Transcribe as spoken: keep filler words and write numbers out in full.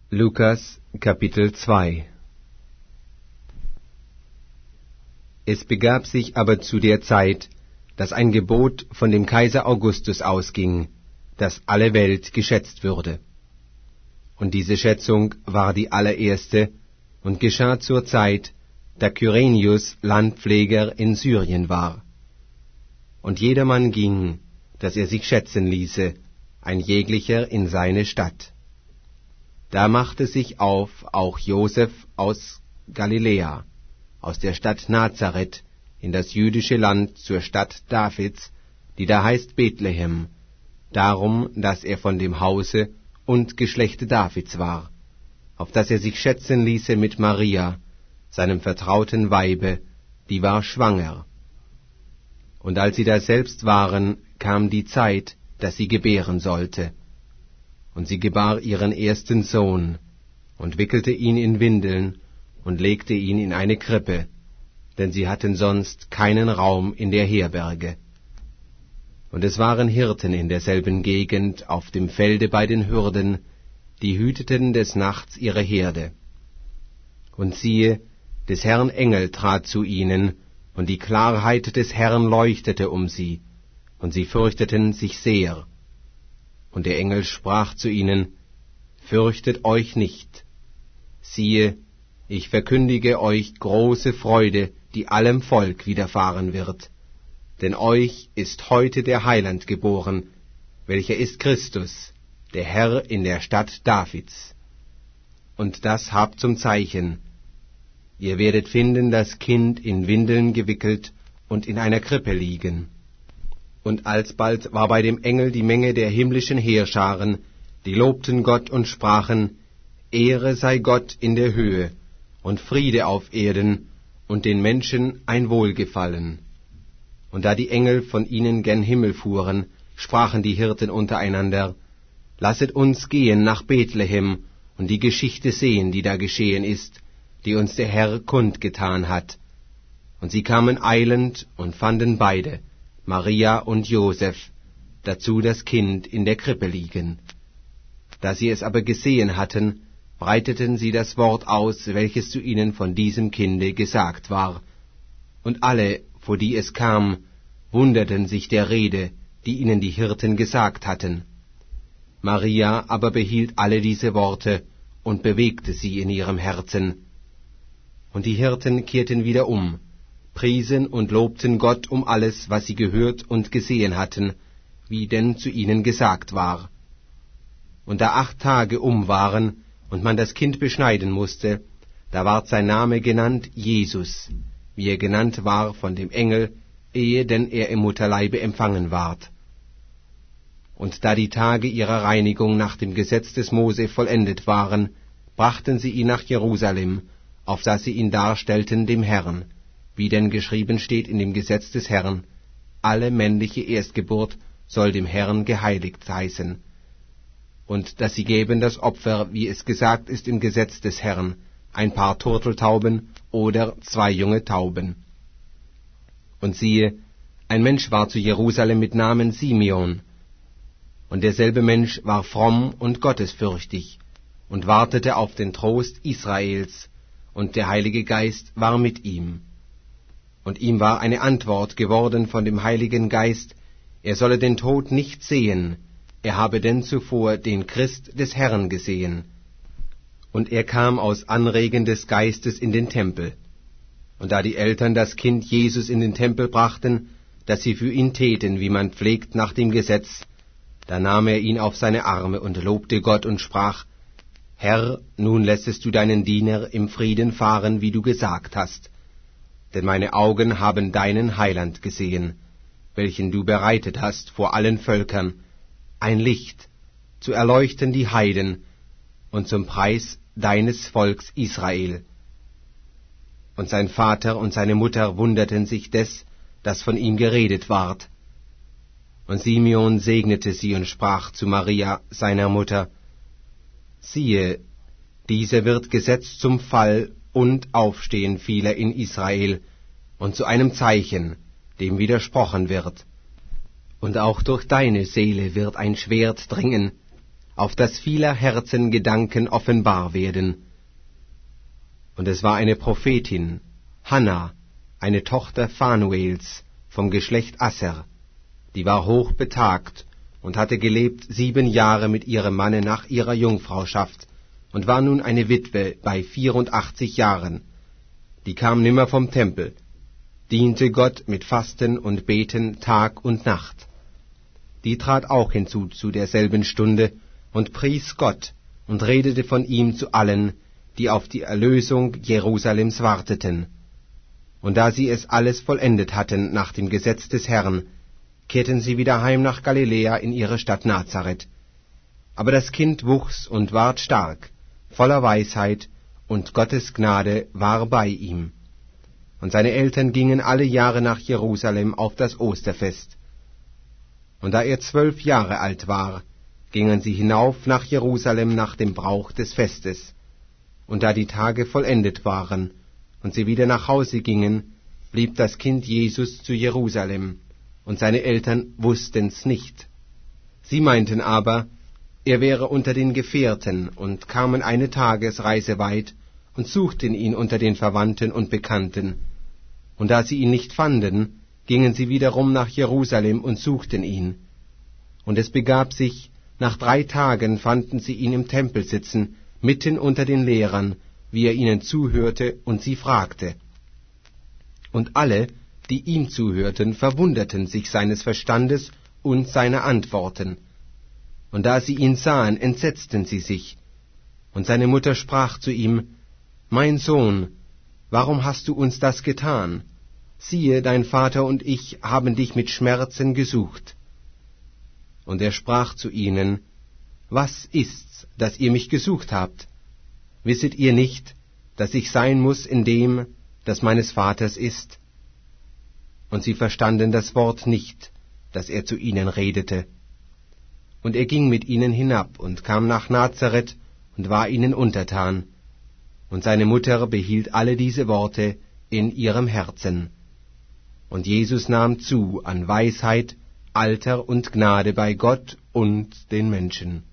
Lukas Kapitel zwei. Es begab sich aber zu der Zeit, dass ein Gebot von dem Kaiser Augustus ausging, dass alle Welt geschätzt würde. Und diese Schätzung war die allererste und geschah zur Zeit, da Kyrenius Landpfleger in Syrien war. Und jedermann ging, dass er sich schätzen ließe, ein jeglicher in seine Stadt. Da machte sich auf auch Joseph aus Galiläa, aus der Stadt Nazareth, in das jüdische Land zur Stadt Davids, die da heißt Bethlehem, darum, dass er von dem Hause und Geschlechte Davids war, auf dass er sich schätzen ließe mit Maria, seinem vertrauten Weibe, die war schwanger. Und als sie daselbst waren, kam die Zeit, dass sie gebären sollte. Und sie gebar ihren ersten Sohn, und wickelte ihn in Windeln, und legte ihn in eine Krippe, denn sie hatten sonst keinen Raum in der Herberge. Und es waren Hirten in derselben Gegend auf dem Felde bei den Hürden, die hüteten des Nachts ihre Herde. Und siehe, des Herrn Engel trat zu ihnen, und die Klarheit des Herrn leuchtete um sie, und sie fürchteten sich sehr. Und der Engel sprach zu ihnen, Fürchtet euch nicht. Siehe, ich verkündige euch große Freude, die allem Volk widerfahren wird. Denn euch ist heute der Heiland geboren, welcher ist Christus, der Herr in der Stadt Davids. Und das habt zum Zeichen: Ihr werdet finden das Kind in Windeln gewickelt und in einer Krippe liegen. Und alsbald war bei dem Engel die Menge der himmlischen Heerscharen, die lobten Gott und sprachen, Ehre sei Gott in der Höhe, und Friede auf Erden, und den Menschen ein Wohlgefallen. Und da die Engel von ihnen gen Himmel fuhren, sprachen die Hirten untereinander, Lasset uns gehen nach Bethlehem und die Geschichte sehen, die da geschehen ist, die uns der Herr kundgetan hat. Und sie kamen eilend und fanden beide, Maria und Joseph, dazu das Kind in der Krippe liegen. Da sie es aber gesehen hatten, breiteten sie das Wort aus, welches zu ihnen von diesem Kinde gesagt war. Und alle, vor die es kam, wunderten sich der Rede, die ihnen die Hirten gesagt hatten. Maria aber behielt alle diese Worte und bewegte sie in ihrem Herzen. Und die Hirten kehrten wieder um, priesen und lobten Gott um alles, was sie gehört und gesehen hatten, wie denn zu ihnen gesagt war. Und da acht Tage um waren und man das Kind beschneiden musste, da ward sein Name genannt Jesus, wie er genannt war von dem Engel, ehe denn er im Mutterleibe empfangen ward. Und da die Tage ihrer Reinigung nach dem Gesetz des Mose vollendet waren, brachten sie ihn nach Jerusalem, auf dass sie ihn darstellten dem Herrn, wie denn geschrieben steht in dem Gesetz des Herrn, alle männliche Erstgeburt soll dem Herrn geheiligt heißen. Und dass sie geben das Opfer, wie es gesagt ist im Gesetz des Herrn, ein paar Turteltauben oder zwei junge Tauben. Und siehe, ein Mensch war zu Jerusalem mit Namen Simeon, und derselbe Mensch war fromm und gottesfürchtig, und wartete auf den Trost Israels, und der Heilige Geist war mit ihm. Und ihm war eine Antwort geworden von dem Heiligen Geist, er solle den Tod nicht sehen, er habe denn zuvor den Christ des Herrn gesehen. Und er kam aus Anregen des Geistes in den Tempel. Und da die Eltern das Kind Jesus in den Tempel brachten, dass sie für ihn täten, wie man pflegt nach dem Gesetz, da nahm er ihn auf seine Arme und lobte Gott und sprach, Herr, nun lässest du deinen Diener im Frieden fahren, wie du gesagt hast. Denn meine Augen haben deinen Heiland gesehen, welchen du bereitet hast vor allen Völkern, ein Licht, zu erleuchten die Heiden und zum Preis deines Volks Israel. Und sein Vater und seine Mutter wunderten sich des, das von ihm geredet ward. Und Simeon segnete sie und sprach zu Maria, seiner Mutter, Siehe, diese wird gesetzt zum Fall und Aufstehen vieler in Israel und zu einem Zeichen, dem widersprochen wird. Und auch durch deine Seele wird ein Schwert dringen, auf dass vieler Herzen Gedanken offenbar werden. Und es war eine Prophetin, Hanna, eine Tochter Phanuels, vom Geschlecht Asser, die war hoch betagt und hatte gelebt sieben Jahre mit ihrem Manne nach ihrer Jungfrauschaft und war nun eine Witwe bei vierundachtzig Jahren. Die kam nimmer vom Tempel, diente Gott mit Fasten und Beten Tag und Nacht. Die trat auch hinzu zu derselben Stunde und pries Gott und redete von ihm zu allen, die auf die Erlösung Jerusalems warteten. Und da sie es alles vollendet hatten nach dem Gesetz des Herrn, kehrten sie wieder heim nach Galiläa in ihre Stadt Nazareth. Aber das Kind wuchs und ward stark, voller Weisheit, und Gottes Gnade war bei ihm. Und seine Eltern gingen alle Jahre nach Jerusalem auf das Osterfest. Und da er zwölf Jahre alt war, gingen sie hinauf nach Jerusalem nach dem Brauch des Festes. Und da die Tage vollendet waren, und sie wieder nach Hause gingen, blieb das Kind Jesus zu Jerusalem, und seine Eltern wussten's nicht. Sie meinten aber, er wäre unter den Gefährten, und kamen eine Tagesreise weit, und suchten ihn unter den Verwandten und Bekannten. Und da sie ihn nicht fanden, gingen sie wiederum nach Jerusalem und suchten ihn. Und es begab sich, nach drei Tagen fanden sie ihn im Tempel sitzen, mitten unter den Lehrern, wie er ihnen zuhörte und sie fragte. Und alle, die ihm zuhörten, verwunderten sich seines Verstandes und seiner Antworten. Und da sie ihn sahen, entsetzten sie sich. Und seine Mutter sprach zu ihm, »Mein Sohn, warum hast du uns das getan? Siehe, dein Vater und ich haben dich mit Schmerzen gesucht.« Und er sprach zu ihnen, »Was ist's, dass ihr mich gesucht habt? Wisset ihr nicht, dass ich sein muß in dem, das meines Vaters ist?« Und sie verstanden das Wort nicht, das er zu ihnen redete. Und er ging mit ihnen hinab und kam nach Nazareth und war ihnen untertan. Und seine Mutter behielt alle diese Worte in ihrem Herzen. Und Jesus nahm zu an Weisheit, Alter und Gnade bei Gott und den Menschen.